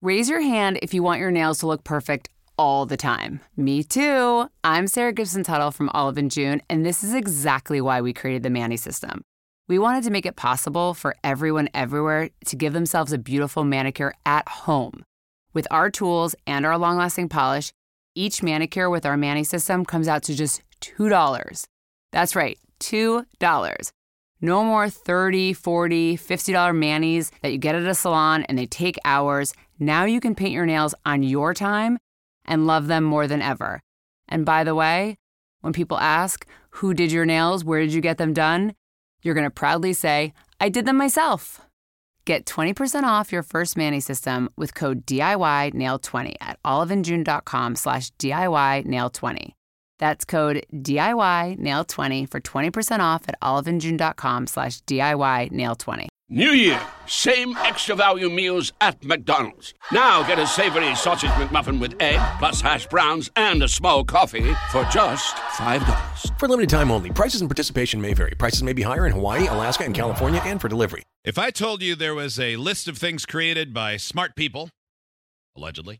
Raise your hand if you want your nails to look perfect all the time. Me too. I'm Sarah Gibson Tuttle from Olive & June, and this is exactly why we created the Manny system. We wanted to make it possible for everyone everywhere to give themselves a beautiful manicure at home. With our tools and our long-lasting polish, each manicure with our Manny system comes out to just $2. That's right, $2. No more $30, $40, $50 manis that you get at a salon and they take hours. Now you can paint your nails on your time and love them more than ever. And by the way, when people ask, who did your nails, where did you get them done? You're going to proudly say, I did them myself. Get 20% off your first Manny system with code DIYNail20 at oliveandjune.com/DIYNail20. That's code DIYNail20 for 20% off at oliveandjune.com/DIYNail20. New Year, same extra value meals at McDonald's. Now get a savory sausage McMuffin with egg, plus hash browns and a small coffee for just $5. For limited time only. Prices and participation may vary. Prices may be higher in Hawaii, Alaska, and California, and for delivery. If I told you there was a list of things created by smart people, allegedly,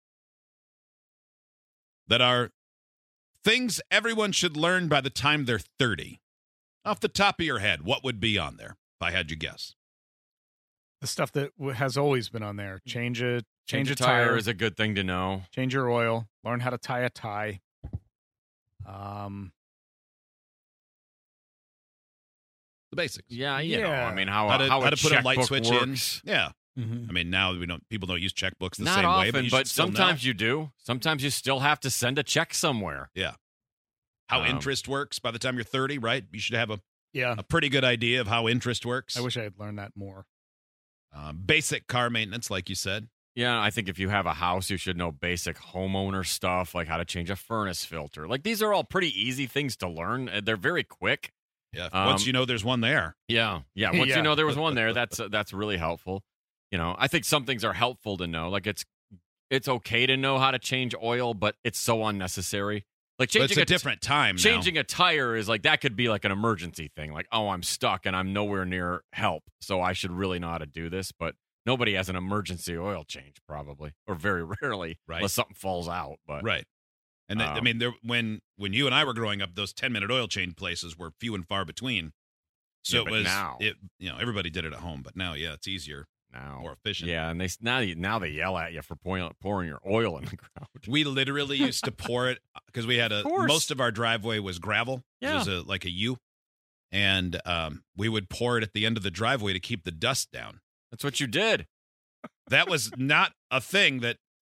that are things everyone should learn by the time they're 30, off the top of your head, what would be on there, if I had you guess? The stuff that has always been on there. Change a tire is a good thing to know. Change your oil. Learn how to tie a tie. The basics. Yeah, you know. I mean, how to put a light switch works. in. Yeah. Mm-hmm. I mean, now people don't use checkbooks the Not same often, way, but, you but should still sometimes know. you do. Sometimes you still have to send a check somewhere. Yeah. How interest works by the time you're 30, right? You should have a pretty good idea of how interest works. I wish I had learned that more. Basic car maintenance, like you said. Yeah, I think if you have a house, you should know basic homeowner stuff, like how to change a furnace filter. Like, these are all pretty easy things to learn. They're very quick. Yeah, once you know there's one there. Yeah. Once you know there was one there, that's really helpful. You know, I think some things are helpful to know. Like, it's okay to know how to change oil, but it's so unnecessary. Like, changing it's a different time now. Changing a tire is like, that could be like an emergency thing. Like, oh, I'm stuck and I'm nowhere near help, so I should really know how to do this. But nobody has an emergency oil change, probably, or very rarely, right? Unless something falls out. But right. And I mean, when you and I were growing up, those 10-minute oil change places were few and far between. So it was now, everybody did it at home, but now, it's easier. Now, more efficient. Yeah, and now they yell at you for pouring your oil in the ground. We literally used to pour it because we had most of our driveway was gravel. Yeah. It was like a U, and we would pour it at the end of the driveway to keep the dust down. That's what you did. That was not a thing that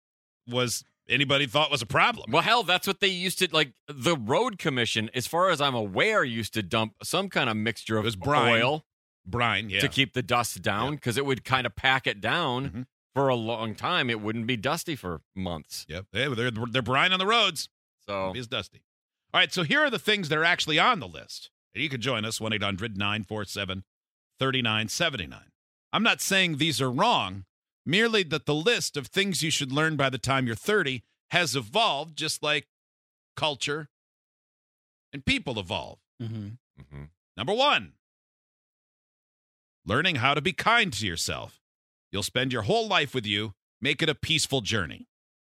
anybody thought was a problem. Well, hell, that's what they used to, like, the road commission, as far as I'm aware, used to dump some kind of mixture of oil. Brine, yeah. To keep the dust down, because it would kind of pack it down for a long time. It wouldn't be dusty for months. Yep. They're brine on the roads. So it's dusty. All right, so here are the things that are actually on the list. And you can join us, 1-800-947-3979. I'm not saying these are wrong, merely that the list of things you should learn by the time you're 30 has evolved, just like culture and people evolve. Number 1. Learning how to be kind to yourself. You'll spend your whole life with you. Make it a peaceful journey.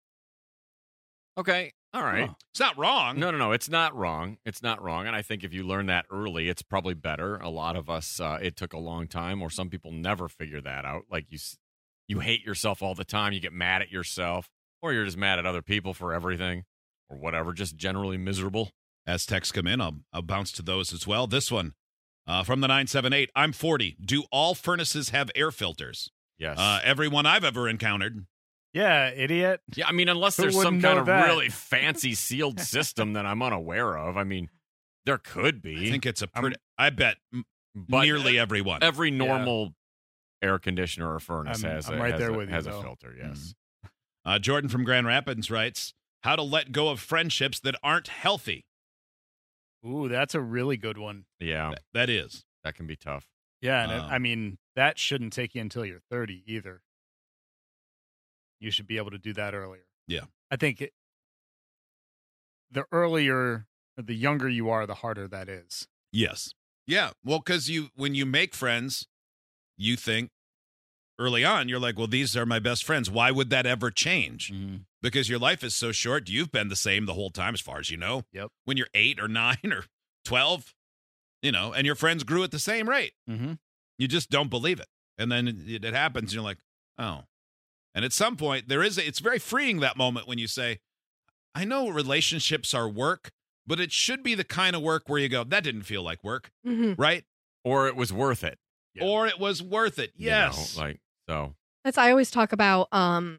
Okay. All right. It's not wrong. No. It's not wrong. It's not wrong. And I think if you learn that early, it's probably better. A lot of us, it took a long time, or some people never figure that out. Like, you hate yourself all the time. You get mad at yourself, or you're just mad at other people for everything or whatever, just generally miserable. As texts come in, I'll bounce to those as well. This one. From the 978, I'm 40. Do all furnaces have air filters? Yes. Every one I've ever encountered. Yeah, idiot. Yeah, I mean, unless there's some kind of really fancy sealed system that I'm unaware of. I mean, there could be. I think it's I bet nearly every one. Every normal air conditioner or furnace has a filter, yes. Jordan from Grand Rapids writes, how to let go of friendships that aren't healthy. Ooh, that's a really good one. Yeah. That is. That can be tough. Yeah, and I mean, that shouldn't take you until you're 30 either. You should be able to do that earlier. Yeah. I think the younger you are, the harder that is. Yes. Yeah. Well, because when you make friends, you think early on, you're like, well, these are my best friends. Why would that ever change? Because your life is so short. You've been the same the whole time, as far as you know. Yep. When you're 8 or 9 or 12, and your friends grew at the same rate. Mm-hmm. You just don't believe it. And then it happens, and you're like, oh. And at some point, it's very freeing, that moment when you say, I know relationships are work, but it should be the kind of work where you go, that didn't feel like work, right? Or it was worth it. Yeah. Or it was worth it. Yes. So. I always talk about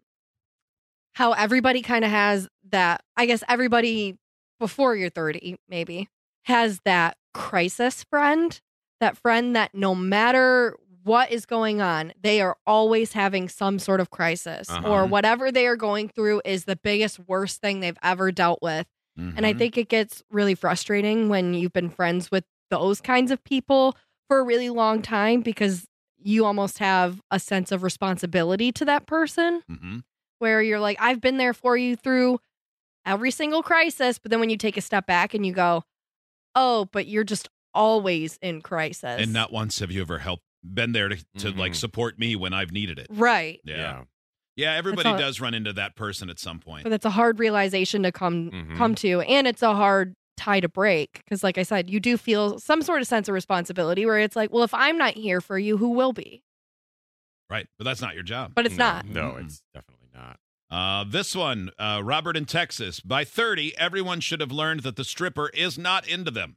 how everybody kind of has that. I guess everybody before you're 30 maybe has that crisis friend, that friend that no matter what is going on, they are always having some sort of crisis, or whatever they are going through is the biggest, worst thing they've ever dealt with. And I think it gets really frustrating when you've been friends with those kinds of people for a really long time, because you almost have a sense of responsibility to that person, where you're like, I've been there for you through every single crisis. But then when you take a step back and you go, oh, but you're just always in crisis. And not once have you ever been there to like support me when I've needed it. Right. Yeah, everybody does run into that person at some point. But it's a hard realization to come to, and it's a hard tie to break, because like I said, you do feel some sort of sense of responsibility where it's like, well, if I'm not here for you, who will be? Right, but that's not your job. But it's not. No, it's definitely not. This one, Robert in Texas. By 30, everyone should have learned that the stripper is not into them.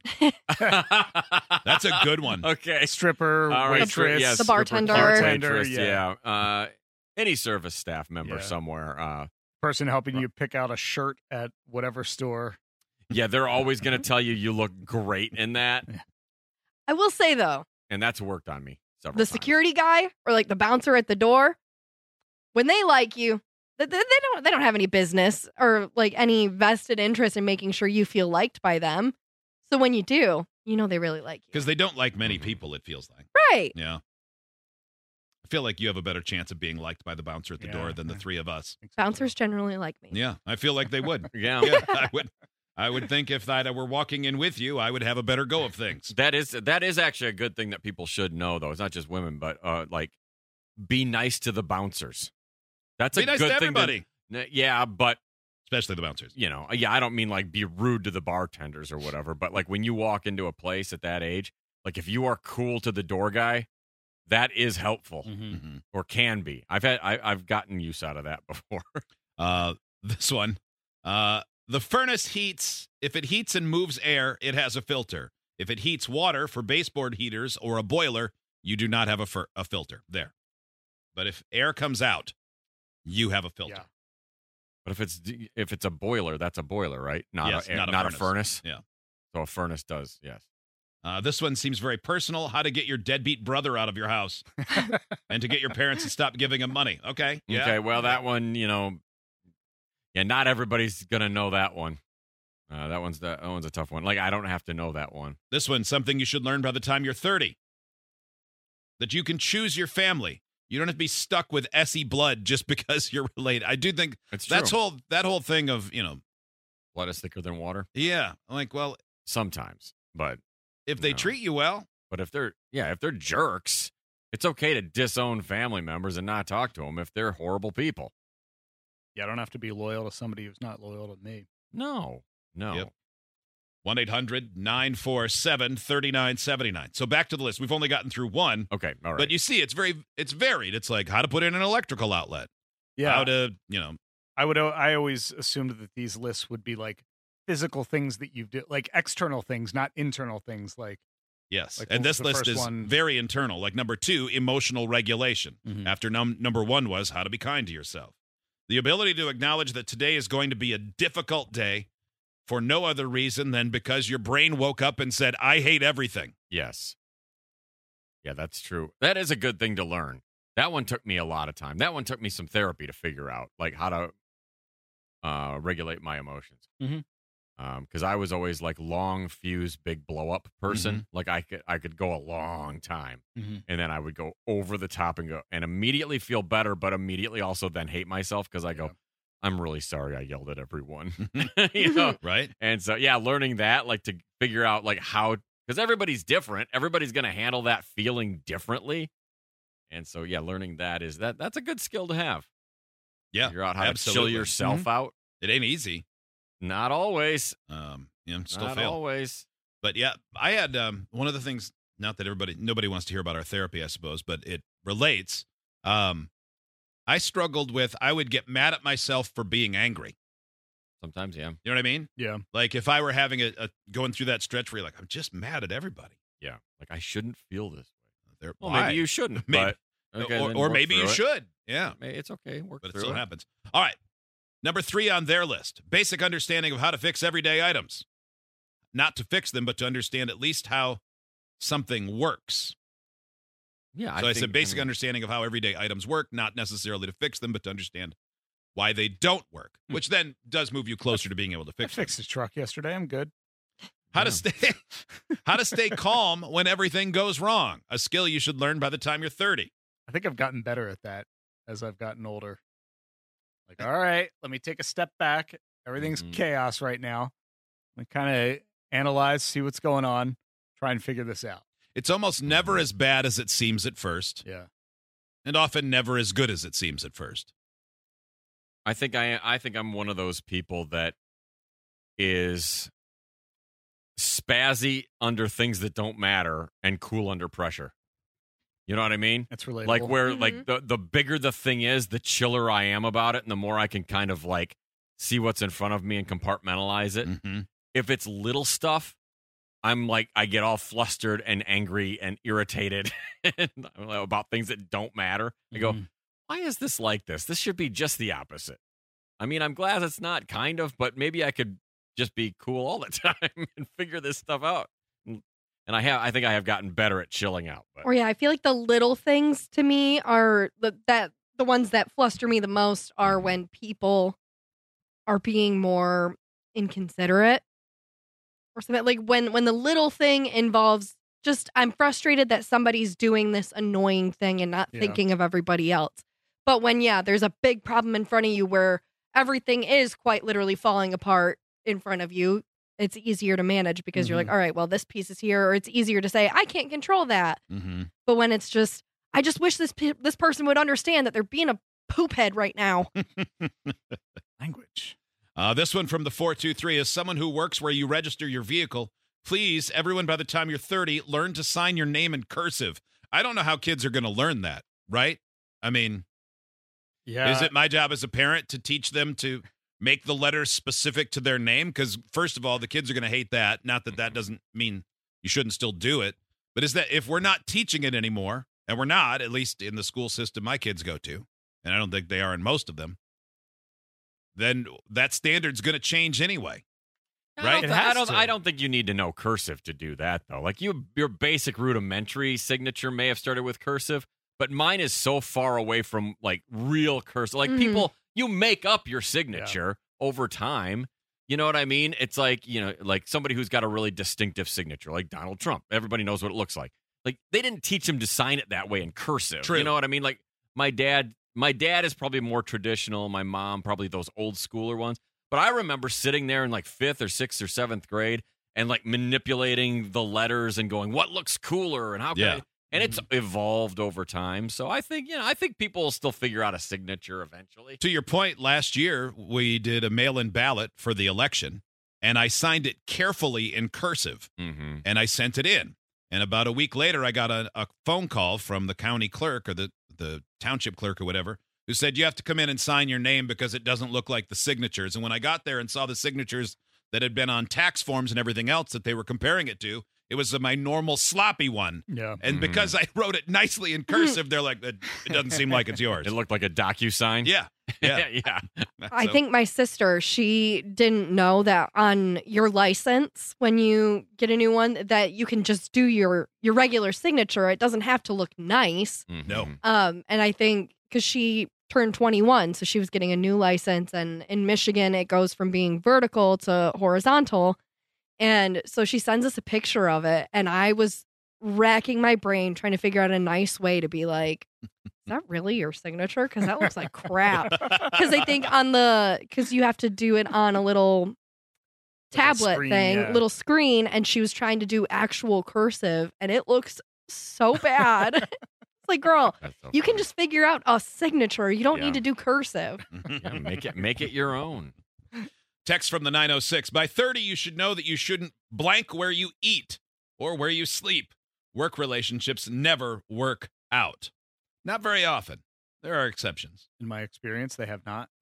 That's a good one. Okay. Stripper, waitress, yes, the bartender. Waitress, yeah. Any service staff member somewhere. Person helping you pick out a shirt at whatever store. Yeah, they're always going to tell you look great in that. I will say, though, and that's worked on me several the times. security guy or like the bouncer at the door, when they like you, they don't have any business or like any vested interest in making sure you feel liked by them. So when you do, they really like you. Because they don't like many people, it feels like. Right. Yeah. I feel like you have a better chance of being liked by the bouncer at the door than the three of us. Bouncers generally like me. Yeah, I feel like they would. Yeah, I would think if I were walking in with you, I would have a better go of things. That is actually a good thing that people should know, though. It's not just women, but be nice to the bouncers. That's be a nice good to thing. Everybody. Yeah, but especially the bouncers. I don't mean like be rude to the bartenders or whatever, but like when you walk into a place at that age, like if you are cool to the door guy, that is helpful or can be. I've gotten use out of that before. This one, the furnace heats. If it heats and moves air, it has a filter. If it heats water for baseboard heaters or a boiler, you do not have a filter there. But if air comes out, you have a filter. Yeah. But if it's a boiler, that's a boiler, right? Not a furnace. Yeah. So a furnace does, yes. This one seems very personal. How to get your deadbeat brother out of your house and to get your parents to stop giving him money. Okay. Yeah. Okay. Well, that one, not everybody's gonna know that one. That one's a tough one. Like I don't have to know that one. This one's something you should learn by the time you're 30. That you can choose your family. You don't have to be stuck with SE blood just because you're related. I do think that whole thing of blood is thicker than water. Yeah. Like, well, sometimes, but. If they treat you well. But if they're jerks, it's okay to disown family members and not talk to them if they're horrible people. Yeah, I don't have to be loyal to somebody who's not loyal to me. No. Yep. 1-800-947-3979. So back to the list. We've only gotten through one. Okay, all right. But you see, it's varied. It's like how to put in an electrical outlet. Yeah. How to, I always assumed that these lists would be like physical things that you do, like external things, not internal things. Like yes, like and this list is very internal. Like number 2, emotional regulation. After number 1 was how to be kind to yourself. The ability to acknowledge that today is going to be a difficult day for no other reason than because your brain woke up and said, "I hate everything." Yes. Yeah, that's true. That is a good thing to learn. That one took me a lot of time. That one took me some therapy to figure out, like how to regulate my emotions. Because I was always like long fuse, big blow up person. Like I could go a long time, and then I would go over the top and immediately feel better, but immediately also then hate myself because I go, I'm really sorry I yelled at everyone, right? And so learning that, like to figure out like how, because everybody's different, everybody's gonna handle that feeling differently, And so, yeah, learning that's a good skill to have. Yeah, Figure out how absolutely. to chill yourself out. It ain't easy. Not always. Still Not fail. always. But yeah, I had one of the things. Not that nobody wants to hear about our therapy, I suppose, but it relates. I struggled with. I would get mad at myself for being angry. Sometimes, yeah. You know what I mean? Yeah. Like if I were having going through that stretch where you're like, I'm just mad at everybody. Yeah. Like, I shouldn't feel this way. Well, maybe you shouldn't. Maybe. But, okay, or maybe you should. Yeah. It's okay. Work But it through still it. happens. All right. Number 3 on their list. Basic understanding of how to fix everyday items. Not to fix them, but to understand at least how something works. Yeah. So I said basic understanding of how everyday items work, not necessarily to fix them, but to understand why they don't work, which then does move you closer to being able to I fix them. fixed the truck yesterday. I'm good. How to stay calm when everything goes wrong. A skill you should learn by the time you're 30. I think I've gotten better at that as I've gotten older. Like, all right, let me take a step back. Everything's chaos right now. Let me kind of analyze, see what's going on, try and figure this out. It's almost never as bad as it seems at first, Yeah. and often never as good as it seems at first. I think I'm one of those people that is spazzy under things that don't matter and cool under pressure. You know what I mean? That's relatable. Like where like the bigger the thing is, the chiller I am about it, and the more I can kind of like see what's in front of me and compartmentalize it. Mm-hmm. If it's little stuff, I'm like, I get all flustered and angry and irritated about things that don't matter. I go, why is this like this? This should be just the opposite. I mean, I'm glad it's not, kind of, but maybe I could just be cool all the time and figure this stuff out. And I think I have gotten better at chilling out. But. Or yeah, I feel like the little things to me are the ones that fluster me the most are when people are being more inconsiderate or something. Like when the little thing involves just I'm frustrated that somebody's doing this annoying thing and not thinking of everybody else. But when there's a big problem in front of you where everything is quite literally falling apart in front of you, it's easier to manage because you're like, all right, well, this piece is here, or it's easier to say, I can't control that. Mm-hmm. But when it's just, I just wish this person would understand that they're being a poop head right now. Language. This one from the 423 is someone who works where you register your vehicle. Please, everyone, by the time you're 30, learn to sign your name in cursive. I don't know how kids are going to learn that, right? I mean, is it my job as a parent to teach them to make the letters specific to their name? Because, first of all, the kids are going to hate that. Not that that doesn't mean you shouldn't still do it. But is that if we're not teaching it anymore, and we're not, at least in the school system my kids go to, and I don't think they are in most of them, then that standard's going to change anyway. Right? I don't think you need to know cursive to do that, though. Like your basic rudimentary signature may have started with cursive, but mine is so far away from like real cursive. Like people, you make up your signature over time. You know what I mean? It's like, like somebody who's got a really distinctive signature, like Donald Trump. Everybody knows what it looks like. Like they didn't teach him to sign it that way in cursive. True. You know what I mean? Like my dad is probably more traditional. My mom, probably those old schooler ones. But I remember sitting there in like 5th or 6th or 7th grade and like manipulating the letters and going, what looks cooler and how can I? And it's evolved over time. So I think people will still figure out a signature eventually. To your point, last year we did a mail-in ballot for the election, and I signed it carefully in cursive, and I sent it in. And about a week later, I got a phone call from the county clerk or the township clerk or whatever, who said, you have to come in and sign your name because it doesn't look like the signatures. And when I got there and saw the signatures that had been on tax forms and everything else that they were comparing it to, it was my normal sloppy one. Yeah. And because I wrote it nicely in cursive, they're like, it doesn't seem like it's yours. It looked like a DocuSign. Yeah. Yeah. Yeah. I think my sister, she didn't know that on your license, when you get a new one, that you can just do your regular signature. It doesn't have to look nice. No. And I think because she turned 21, so she was getting a new license, and in Michigan, it goes from being vertical to horizontal. And so she sends us a picture of it, and I was racking my brain trying to figure out a nice way to be like, is that really your signature? Because that looks like crap. Because I think because you have to do it on a little tablet little screen, and she was trying to do actual cursive, and it looks so bad. It's like, girl, That's so you can funny. just figure out a signature. You don't Yeah. need to do cursive. Yeah, make it your own. Text from the 906. By 30, you should know that you shouldn't blank where you eat or where you sleep. Work relationships never work out. Not very often. There are exceptions. In my experience, they have not.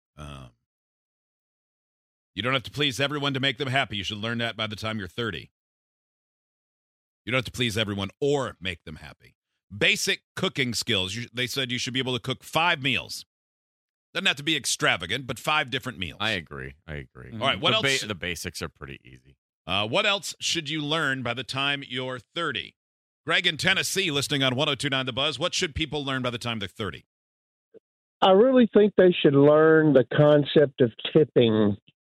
You don't have to please everyone to make them happy. You should learn that by the time you're 30. You don't have to please everyone or make them happy. Basic cooking skills. They said you should be able to cook 5 meals. Doesn't have to be extravagant, but 5 different meals. I agree. All right, what else? The basics are pretty easy. What else should you learn by the time you're 30? Greg in Tennessee, listening on 102.9 The Buzz. What should people learn by the time they're 30? I really think they should learn the concept of tipping.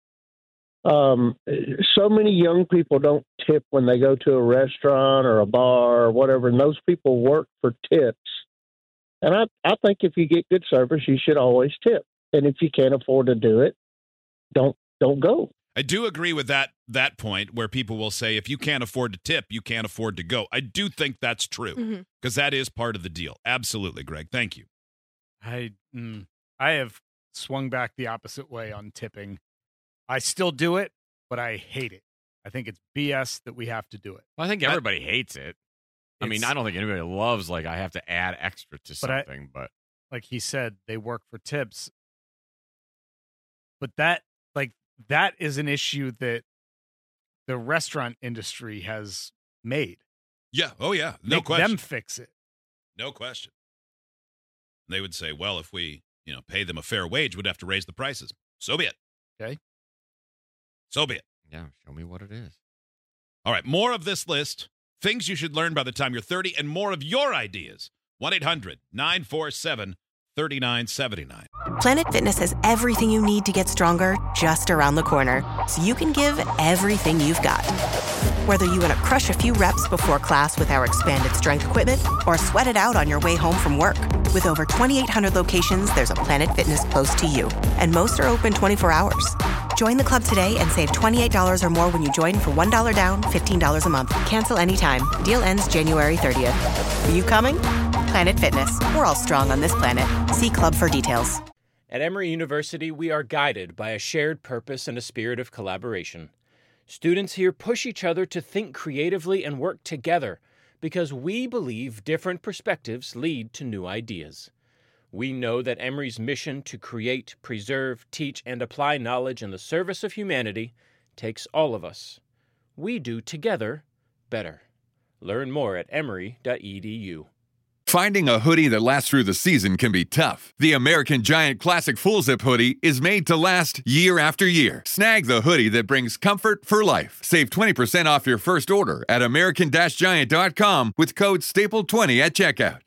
So many young people don't tip when they go to a restaurant or a bar or whatever, and those people work for tips. And I think if you get good service, you should always tip. And if you can't afford to do it, don't go. I do agree with that point where people will say, if you can't afford to tip, you can't afford to go. I do think that's true because that is part of the deal. Absolutely, Greg. Thank you. I have swung back the opposite way on tipping. I still do it, but I hate it. I think it's BS that we have to do it. Well, I think everybody hates it. I mean, I don't think anybody loves, like, I have to add extra to something, but like he said, they work for tips. But that is an issue that the restaurant industry has made. Yeah. Oh, yeah. No Make question. them fix it. No question. They would say, well, if we, pay them a fair wage, we'd have to raise the prices. So be it. Okay. So be it. yeah, show me what it is. All right. More of this list. Things you should learn by the time you're 30 and more of your ideas. 1-800-947-3979. Planet Fitness has everything you need to get stronger just around the corner, so you can give everything you've got. Whether you want to crush a few reps before class with our expanded strength equipment or sweat it out on your way home from work. With over 2,800 locations, there's a Planet Fitness close to you, and most are open 24 hours. Join the club today and save $28 or more when you join for $1 down, $15 a month. Cancel anytime. Deal ends January 30th. Are you coming? Planet Fitness. We're all strong on this planet. See club for details. At Emory University, we are guided by a shared purpose and a spirit of collaboration. Students here push each other to think creatively and work together because we believe different perspectives lead to new ideas. We know that Emory's mission to create, preserve, teach, and apply knowledge in the service of humanity takes all of us. We do together better. Learn more at emory.edu. Finding a hoodie that lasts through the season can be tough. The American Giant Classic Full Zip hoodie is made to last year after year. Snag the hoodie that brings comfort for life. Save 20% off your first order at American-Giant.com with code STAPLE20 at checkout.